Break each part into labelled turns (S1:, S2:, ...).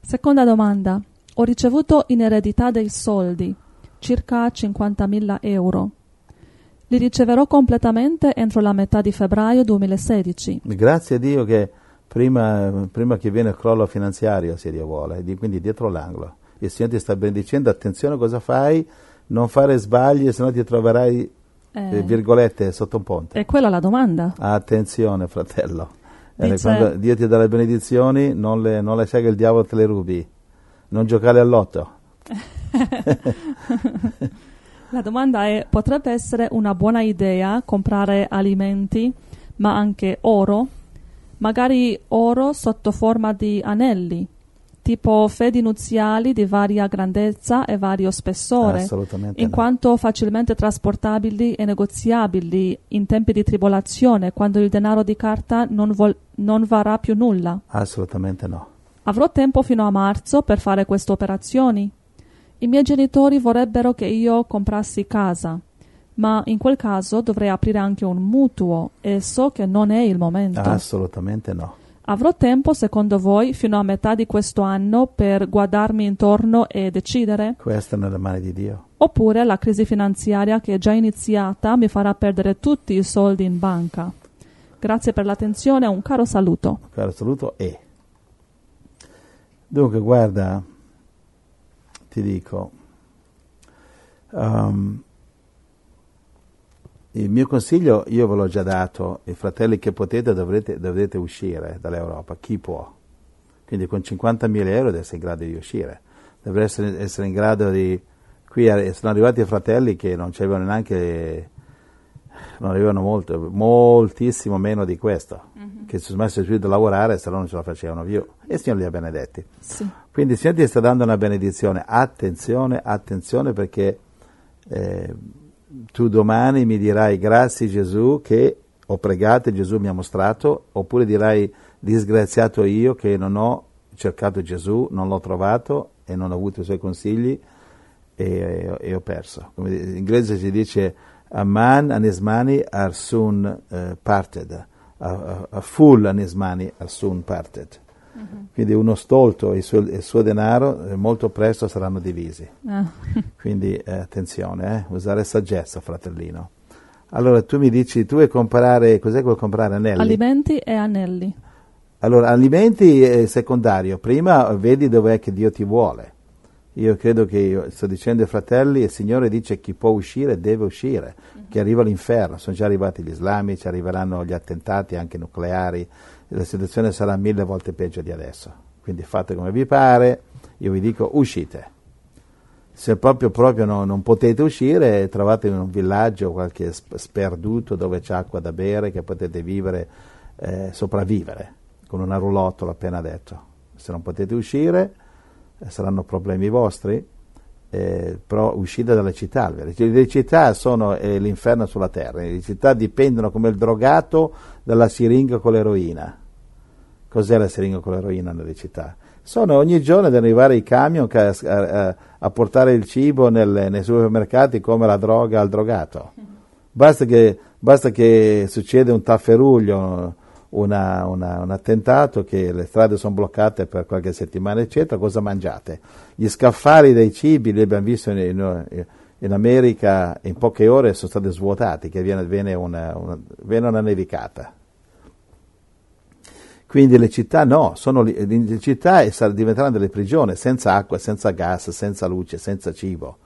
S1: Seconda domanda. Ho ricevuto in eredità dei soldi, circa 50.000 euro. Li riceverò completamente entro la metà di febbraio 2016.
S2: Grazie a Dio che prima che viene il crollo finanziario, se Dio vuole, quindi dietro l'angolo. Il Signore ti sta benedicendo, attenzione cosa fai, non fare sbagli, se no ti troverai, virgolette, sotto un ponte.
S1: È quella la domanda.
S2: Attenzione, fratello. Quando Dio ti dà le benedizioni, non lasciare che il diavolo te le rubi. Non giocare al lotto.
S1: La domanda è, potrebbe essere una buona idea comprare alimenti, ma anche oro? Magari oro sotto forma di anelli, tipo fedi nuziali di varia grandezza e vario spessore,
S2: Assolutamente
S1: in quanto facilmente trasportabili e negoziabili in tempi di tribolazione, quando il denaro di carta non varrà più nulla.
S2: Assolutamente no.
S1: Avrò tempo fino a marzo per fare queste operazioni? I miei genitori vorrebbero che io comprassi casa, ma in quel caso dovrei aprire anche un mutuo e so che non è il momento.
S2: Assolutamente no.
S1: Avrò tempo, secondo voi, fino a metà di questo anno per guardarmi intorno e decidere?
S2: Questo è nelle mani di Dio.
S1: Oppure la crisi finanziaria che è già iniziata mi farà perdere tutti i soldi in banca? Grazie per l'attenzione e un caro saluto.
S2: Caro saluto e... Dunque, guarda, ti dico, il mio consiglio io ve l'ho già dato, i fratelli che potete dovrete uscire dall'Europa, chi può. Quindi con 50.000 euro deve essere in grado di uscire, deve essere in grado di... Qui sono arrivati fratelli che non c'avevano neanche... non avevano moltissimo meno di questo, che si sono messi più da lavorare, se no non ce la facevano più. E il Signore li ha benedetti.
S1: Sì.
S2: Quindi il Signore ti sta dando una benedizione. Attenzione, perché tu domani mi dirai grazie Gesù che ho pregato e Gesù mi ha mostrato, oppure dirai disgraziato io che non ho cercato Gesù, non l'ho trovato e non ho avuto i suoi consigli e ho perso. Come in inglese si dice a man and his money are soon parted, a fool and his money are soon parted. Quindi uno stolto e il suo denaro molto presto saranno divisi. Quindi attenzione, usare saggezza, fratellino. Allora tu mi dici, tu vuoi comprare, cos'è che vuoi comprare? Anelli?
S1: Alimenti e anelli.
S2: Allora, alimenti è secondario, prima vedi dov'è che Dio ti vuole. Io credo che, io sto dicendo ai fratelli, il Signore dice chi può uscire deve uscire, che arriva l'inferno, sono già arrivati gli islamici, arriveranno gli attentati anche nucleari, la situazione sarà 1000 volte peggio di adesso, quindi fate come vi pare, io vi dico uscite. Se proprio non potete uscire, trovate in un villaggio qualche sperduto dove c'è acqua da bere, che potete vivere, sopravvivere, con una roulotte, l'ho appena detto. Se non potete uscire, saranno problemi vostri, però uscite dalle città. Le città sono l'inferno sulla terra, le città dipendono come il drogato dalla siringa con l'eroina. Cos'è la siringa con l'eroina nelle città? Sono ogni giorno ad arrivare i camion a portare il cibo nei supermercati come la droga al drogato. Basta che succede un tafferuglio, un attentato, che le strade sono bloccate per qualche settimana eccetera, cosa mangiate? Gli scaffali dei cibi li abbiamo visto in America, in poche ore sono stati svuotati, che viene una nevicata. Quindi le città no, le città diventeranno delle prigioni, senza acqua, senza gas, senza luce, senza cibo.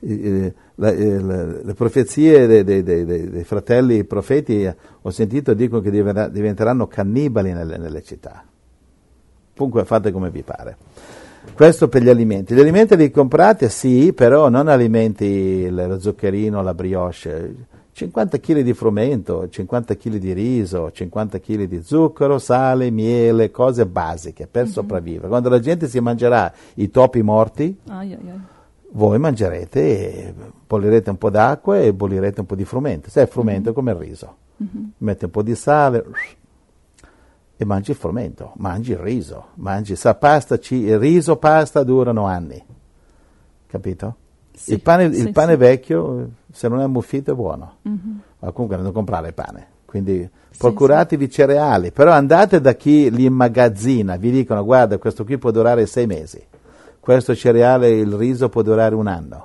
S2: Le profezie dei fratelli profeti, ho sentito, dicono che diventeranno cannibali nelle città. Comunque fate come vi pare. Questo per gli alimenti. Gli alimenti li comprate, sì, però non alimenti lo zuccherino, la brioche. 50 kg di frumento, 50 kg di riso, 50 kg di zucchero, sale, miele, cose basiche per sopravvivere. Quando la gente si mangerà i topi morti, voi mangerete e bollirete un po' d'acqua e bollirete un po' di frumento. Sai, il frumento è come il riso. Metti un po' di sale e mangi il frumento, mangi il riso, mangi riso, pasta durano anni. Capito? Sì, il pane vecchio, se non è ammuffito, è buono. Ma comunque non comprare pane. quindi procuratevi cereali, però andate da chi li immagazzina, vi dicono guarda questo qui può durare 6 mesi, questo cereale, il riso può durare 1 anno,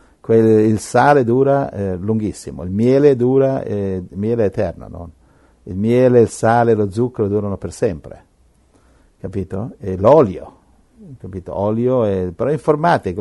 S2: il sale dura lunghissimo, il miele dura, il miele è eterno, no? Il miele, il sale, lo zucchero durano per sempre, capito? E l'olio, capito? Però informate che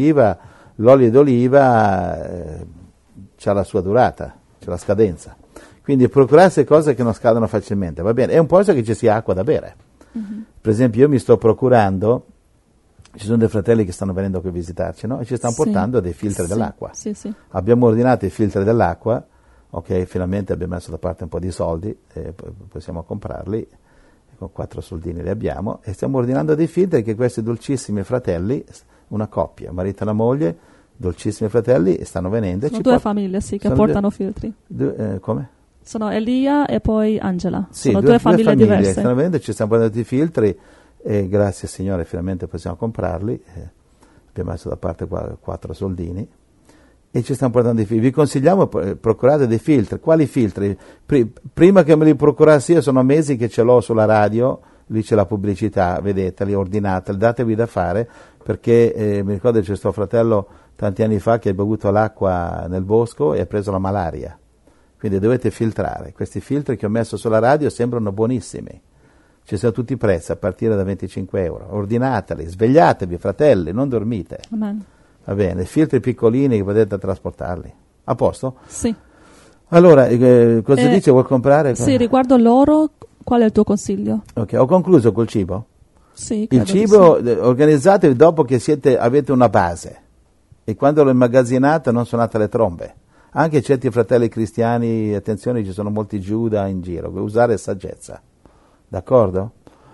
S2: l'olio d'oliva c'ha la sua durata, c'ha la scadenza. Quindi procurarsi cose che non scadono facilmente, va bene? È un posto che ci sia acqua da bere. Per esempio io mi sto procurando, ci sono dei fratelli che stanno venendo qui a visitarci, no? E ci stanno portando dei filtri dell'acqua.
S1: Sì.
S2: Abbiamo ordinato i filtri dell'acqua, ok, finalmente abbiamo messo da parte un po' di soldi, possiamo comprarli, con 4 soldini li abbiamo, e stiamo ordinando dei filtri che questi dolcissimi fratelli, una coppia, marito e la moglie, dolcissimi fratelli, stanno venendo.
S1: Sono 2 famiglie, che portano filtri.
S2: Come?
S1: Sono Elia e poi Angela.
S2: Sì,
S1: sono 2 famiglie diverse.
S2: Stanno venendo, ci stiamo prendendo i filtri e grazie Signore finalmente possiamo comprarli. Abbiamo messo da parte 4 soldini e ci stiamo portando i filtri. Vi consigliamo, procurate dei filtri. Quali filtri? Prima che me li procurassi io sono mesi che ce l'ho sulla radio, lì c'è la pubblicità, vedeteli, ordinateli, datevi da fare, perché mi ricordo che c'è sto fratello tanti anni fa che ha bevuto l'acqua nel bosco e ha preso la malaria. Quindi dovete filtrare. Questi filtri che ho messo sulla radio sembrano buonissimi. Ci sono tutti i prezzi a partire da 25 euro. Ordinateli, svegliatevi fratelli, non dormite.
S1: Amen.
S2: Va bene, filtri piccolini che potete trasportarli. A posto?
S1: Sì.
S2: Allora, cosa dice? Vuoi comprare?
S1: Sì, riguardo l'oro, qual è il tuo consiglio?
S2: Ok, ho concluso col cibo.
S1: Sì,
S2: il cibo, organizzatevi dopo che avete una base. E quando lo immagazzinate non suonate le trombe. Anche certi fratelli cristiani, attenzione, ci sono molti Giuda in giro, usare saggezza, d'accordo?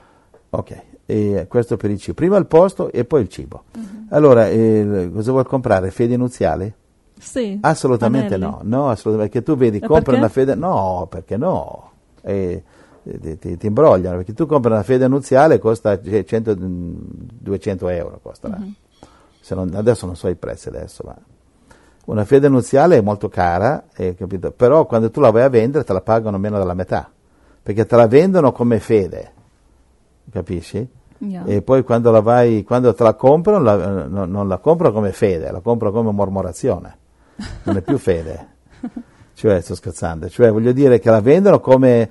S2: Ok, e questo per il cibo. Prima il posto e poi il cibo. Allora, cosa vuoi comprare? Fedi nuziali?
S1: Sì.
S2: Assolutamente
S1: anelli.
S2: no, assolutamente, perché tu vedi, compri una fede, no, perché no? Ti imbrogliano, perché tu compri una fede nuziale costa 200 euro, costerà. Adesso non so i prezzi adesso, ma... Una fede nuziale è molto cara, capito? Però quando tu la vai a vendere te la pagano meno della metà, perché te la vendono come fede, capisci?
S1: Yeah.
S2: E poi quando te la comprano, non la comprano come fede, la comprano come mormorazione, non è più fede. Cioè, sto scherzando, voglio dire che la vendono come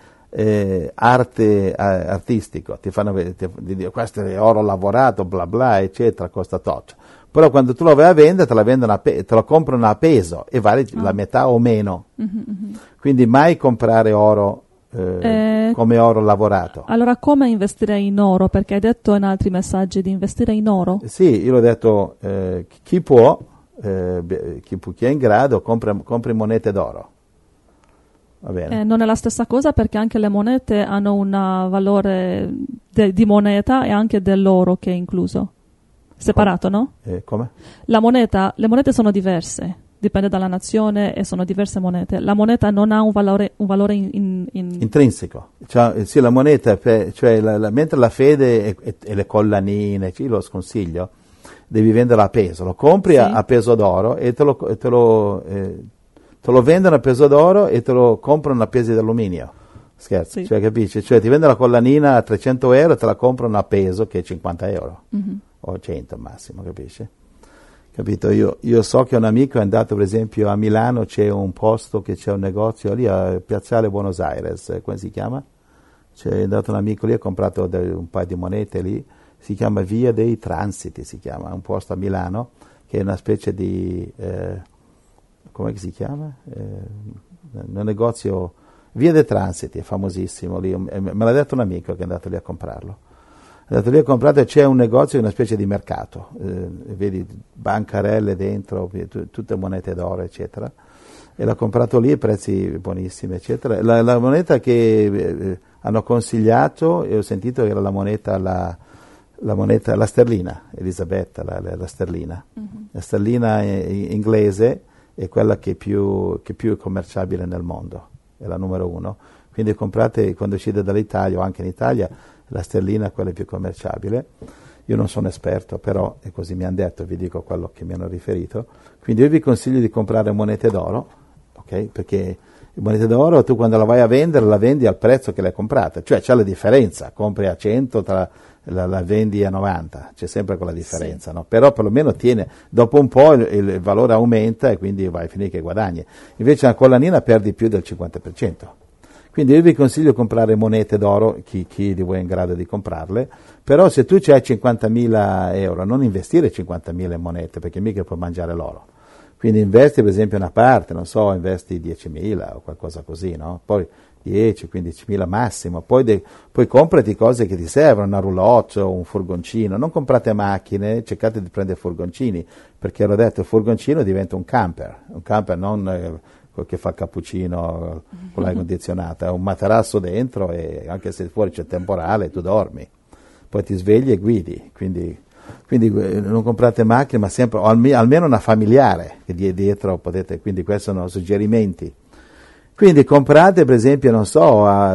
S2: arte artistico, ti fanno vedere, questo è oro lavorato, bla bla, eccetera, costa tot. Però quando tu lo vai a vendere te la comprano a peso e vale la metà o meno. Quindi mai comprare oro come oro lavorato.
S1: Allora come investire in oro? Perché hai detto in altri messaggi di investire in oro.
S2: Sì, io l'ho detto, chi può, chi è in grado, compri monete d'oro. Va bene.
S1: Non è la stessa cosa perché anche le monete hanno un valore di moneta e anche dell'oro che è incluso. Separato, no?
S2: Come?
S1: Le monete sono diverse, dipende dalla nazione e sono diverse monete. La moneta non ha un valore
S2: intrinseco. Cioè, sì, la moneta, mentre la fede e le collanine, io lo sconsiglio, devi venderla a peso. Lo compri a peso d'oro e te lo vendono a peso d'oro e te lo comprano a pesi d'alluminio. Scherzo,
S1: sì.
S2: Capisci? Ti vende la collanina a 300 euro e te la comprano a peso che è 50 euro. O 100 al massimo, capisci? Capito? Io so che un amico è andato, per esempio, a Milano, c'è un posto che c'è un negozio lì a Piazzale Buenos Aires, come si chiama? C'è andato un amico lì, ha comprato un paio di monete lì, si chiama Via dei Transiti, si chiama, un posto a Milano, che è una specie di, come si chiama? Un negozio, Via dei Transiti, è famosissimo lì, me l'ha detto un amico che è andato lì a comprarlo. È andato lì a comprare, c'è un negozio, una specie di mercato, vedi bancarelle dentro, tutte monete d'oro, eccetera, e l'ha comprato lì, prezzi buonissimi, eccetera. La moneta che hanno consigliato, e ho sentito che era la moneta, la sterlina, Elisabetta, la sterlina. La sterlina inglese è quella che più è commerciabile nel mondo, è la numero 1. Quindi comprate, quando uscite dall'Italia o anche in Italia, la sterlina è quella più commerciabile. Io non sono esperto, però è così mi hanno detto, vi dico quello che mi hanno riferito. Quindi io vi consiglio di comprare monete d'oro, ok? Perché monete d'oro, tu quando la vai a vendere la vendi al prezzo che l'hai comprata, cioè c'è la differenza, compri a 100, la vendi a 90, c'è sempre quella differenza, no? Però perlomeno dopo un po' il valore aumenta e quindi vai a finire che guadagni. Invece una collanina perdi più del 50%. Quindi io vi consiglio di comprare monete d'oro, chi di voi è in grado di comprarle, però se tu hai 50.000 euro, non investire 50.000 in monete, perché mica puoi mangiare l'oro. Quindi investi per esempio una parte, non so, investi 10.000 o qualcosa così, no? Poi 10, 15.000 massimo, poi comprati cose che ti servono, una roulotte o un furgoncino, non comprate macchine, cercate di prendere furgoncini, perché l'ho detto, il furgoncino diventa un camper non che fa il cappuccino con l'aria condizionata, è un materasso dentro e anche se fuori c'è temporale tu dormi, poi ti svegli e guidi, quindi non comprate macchine, ma sempre, o almeno una familiare che dietro potete, quindi questi sono suggerimenti. Quindi comprate per esempio, non so,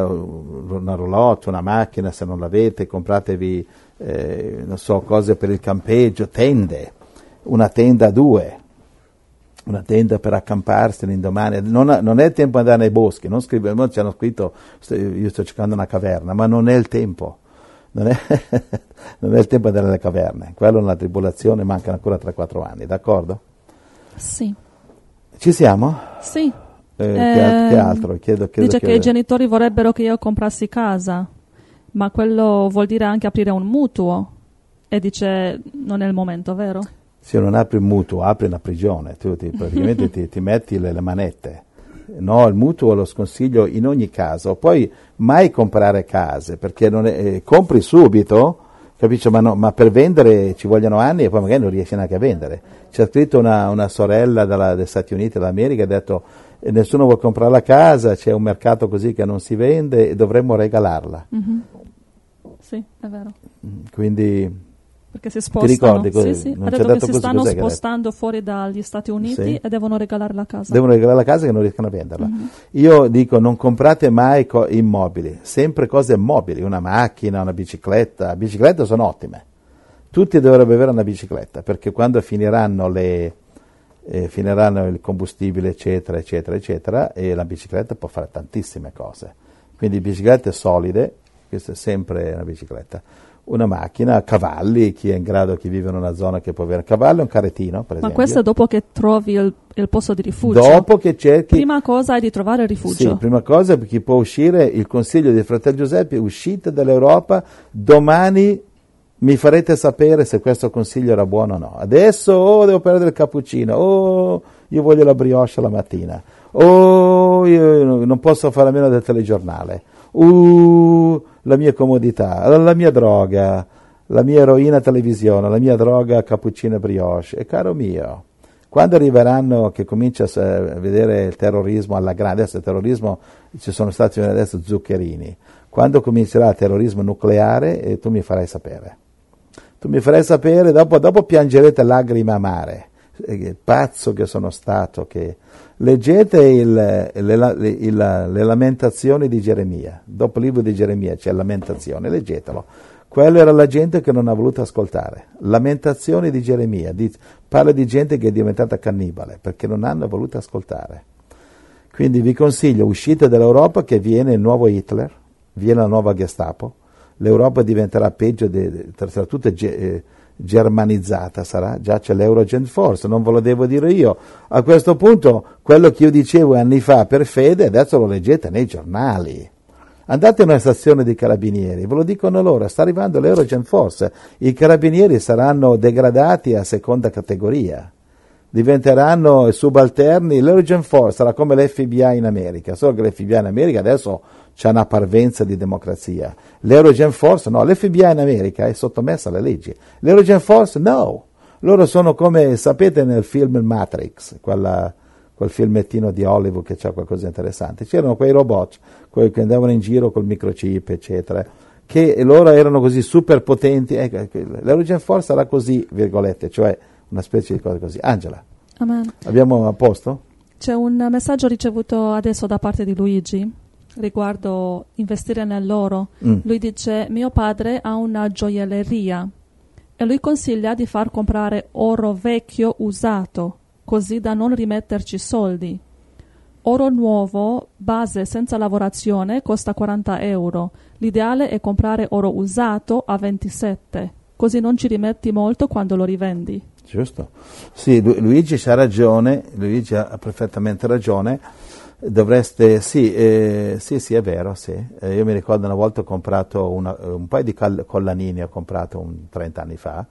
S2: una roulotte, una macchina se non l'avete, compratevi, non so, cose per il campeggio, tende, una tenda a 2, una tenda per accamparsi l'indomani. Non è il tempo di andare nei boschi, non ci hanno scritto, io sto cercando una caverna, ma non è il tempo. Non è il tempo di andare nelle caverne, quello è una tribolazione, mancano ancora 3-4 anni, d'accordo?
S1: Sì.
S2: Ci siamo?
S1: Sì.
S2: Che altro? Credo
S1: dice che i genitori vorrebbero che io comprassi casa, ma quello vuol dire anche aprire un mutuo, e dice non è il momento, vero?
S2: Se non apri un mutuo, apri una prigione, tu praticamente ti metti le manette. No, il mutuo lo sconsiglio in ogni caso. Poi mai comprare case, perché compri subito, capisci? Ma per vendere ci vogliono anni e poi magari non riesci neanche a vendere. C'è scritto una sorella degli Stati Uniti d'America, ha detto nessuno vuole comprare la casa, c'è un mercato così che non si vende e dovremmo regalarla.
S1: Mm-hmm. Sì, è vero.
S2: Quindi
S1: perché si spostano.
S2: Ti ricordi così?
S1: Sì.
S2: Non
S1: Ha
S2: c'è
S1: detto che
S2: detto
S1: si
S2: così,
S1: stanno
S2: cos'è che
S1: spostando fuori dagli Stati Uniti e devono regalare la casa.
S2: Devono regalare la casa che non riescono a venderla.
S1: Mm-hmm.
S2: Io dico non comprate mai immobili, sempre cose mobili, una macchina, una bicicletta. Biciclette sono ottime. Tutti dovrebbero avere una bicicletta, perché quando finiranno il combustibile, eccetera, eccetera, eccetera, e la bicicletta può fare tantissime cose. Quindi biciclette solide, questa è sempre una bicicletta. Una macchina, cavalli, chi è in grado, chi vive in una zona che può avere cavalli, un carrettino, per esempio.
S1: Ma questo è dopo che trovi il posto di rifugio?
S2: Dopo che cerchi...
S1: Prima cosa è di trovare il rifugio.
S2: Sì, prima cosa, per chi può uscire, il consiglio di fratello Giuseppe, uscite dall'Europa, domani mi farete sapere se questo consiglio era buono o no. Adesso, devo prendere il cappuccino, io voglio la brioche la mattina, io non posso fare a meno del telegiornale, la mia comodità, la mia droga, la mia eroina televisione, la mia droga cappuccino e brioche. E caro mio, quando arriveranno che comincia a vedere il terrorismo alla grande, adesso il terrorismo, ci sono stati adesso zuccherini, quando comincerà il terrorismo nucleare tu mi farai sapere. Tu mi farai sapere, dopo piangerete lacrime amare. Pazzo che sono stato, che leggete le lamentazioni di Geremia, dopo il libro di Geremia c'è lamentazione, leggetelo. Quello era la gente che non ha voluto ascoltare. Lamentazioni di Geremia, parla di gente che è diventata cannibale perché non hanno voluto ascoltare. Quindi vi consiglio, uscite dall'Europa, che viene il nuovo Hitler, viene la nuova Gestapo, l'Europa diventerà peggio, sarà tutta germanizzata, sarà, già c'è l'Eurogent Force, non ve lo devo dire io. A questo punto quello che io dicevo anni fa per fede, adesso lo leggete nei giornali. Andate in una stazione di carabinieri, ve lo dicono loro, sta arrivando l'Eurogent Force, i carabinieri saranno degradati a seconda categoria, diventeranno subalterni, l'Eurogent Force sarà come l'FBI in America, solo che l'FBI in America adesso c'è una parvenza di democrazia. L'Eurogent Force no, l'FBI in America è sottomessa alle leggi. L'Eurogent Force no, loro sono come, sapete nel film Matrix, quel filmettino di Hollywood che c'ha qualcosa di interessante, c'erano quei robot, quelli che andavano in giro col microchip, eccetera, che loro erano così super potenti, l'Eurogent Force sarà così, virgolette, cioè una specie di cosa così. Angela,
S1: Amen.
S2: Abbiamo a posto?
S1: C'è un messaggio ricevuto adesso da parte di Luigi riguardo investire nell'oro. Lui dice: mio padre ha una gioielleria e lui consiglia di far comprare oro vecchio usato, così da non rimetterci soldi. Oro nuovo, base senza lavorazione, costa 40 euro. L'ideale è comprare oro usato a 27, così non ci rimetti molto quando lo rivendi.
S2: Giusto. Sì, Luigi c'ha ragione, Luigi ha perfettamente ragione. Dovreste, sì, è vero, sì. Io mi ricordo una volta ho comprato un paio di collanini, ho comprato 30 anni fa,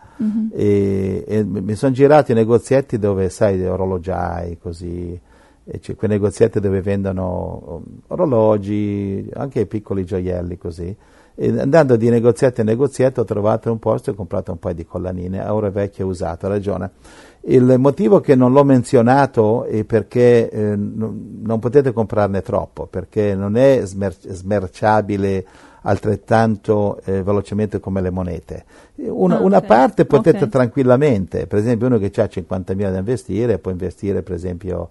S2: e mi sono girato i negozietti dove, sai, orologiai, così, e c'è quei negozietti dove vendono orologi, anche piccoli gioielli, così. E andando di negozietto in negozietto ho trovato un posto e ho comprato un paio di collanine, a oro vecchio usato, ha ragione. Il motivo che non l'ho menzionato è perché non potete comprarne troppo, perché non è smerciabile altrettanto velocemente come le monete. Una parte potete tranquillamente, per esempio uno che ha 50.000 da investire, può investire per esempio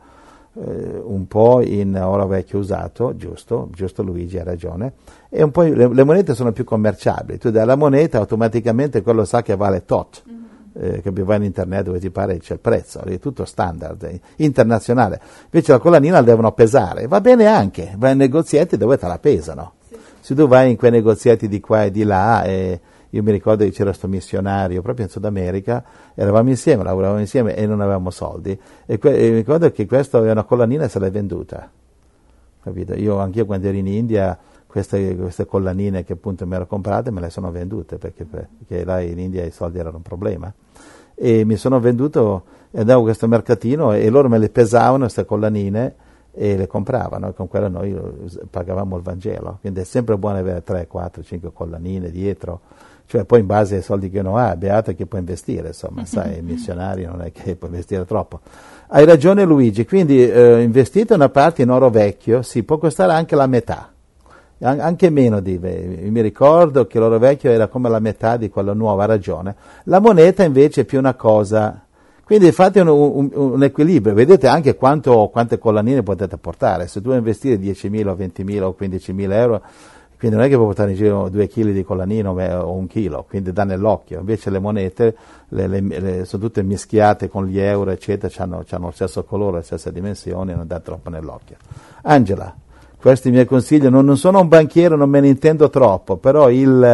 S2: un po' in oro vecchio usato, giusto Luigi ha ragione, e un po' le monete sono più commerciabili, tu dai la moneta automaticamente quello sa che vale tot, che vai in internet dove ti pare c'è il prezzo, è tutto standard, internazionale, invece la collanina la devono pesare, va bene anche, vai in negozietti dove te la pesano, se tu vai in quei negozietti di qua e di là, io mi ricordo che c'era questo missionario proprio in Sud America, eravamo insieme, lavoravamo insieme e non avevamo soldi, e mi ricordo che questo aveva una collanina e se l'è venduta, capito? Anch'io quando ero in India queste collanine che appunto mi ero comprate me le sono vendute perché là in India i soldi erano un problema, e mi sono venduto e andavo a questo mercatino e loro me le pesavano queste collanine e le compravano, e con quella noi pagavamo il Vangelo, quindi è sempre buono avere 3, 4, 5 collanine dietro, cioè poi in base ai soldi che uno ha, beato che può investire, insomma, sai, il missionario non è che può investire troppo. Hai ragione Luigi, quindi investite una parte in oro vecchio, sì, può costare anche la metà, anche meno mi ricordo che l'oro vecchio era come la metà di quello nuovo, ha ragione. La moneta invece è più una cosa, quindi fate un equilibrio, vedete anche quante collanine potete portare, se tu investire 10.000 o 20.000 o 15.000 euro, quindi non è che puoi portare in giro 2 kg di collanino o 1 chilo, quindi dà nell'occhio, invece le monete sono tutte mischiate con gli euro eccetera, hanno lo stesso colore, le stesse dimensioni, non dà troppo nell'occhio. Angela, questi miei consigli, non sono un banchiere, non me ne intendo troppo, però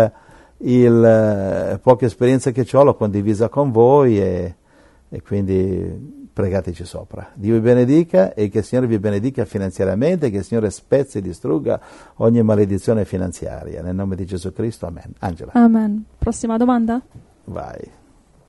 S2: poca esperienza che ho l'ho condivisa con voi e quindi pregateci sopra. Dio vi benedica e che il Signore vi benedica finanziariamente, che il Signore spezzi e distrugga ogni maledizione finanziaria. Nel nome di Gesù Cristo, amen. Angela.
S1: Amen. Prossima domanda?
S2: Vai.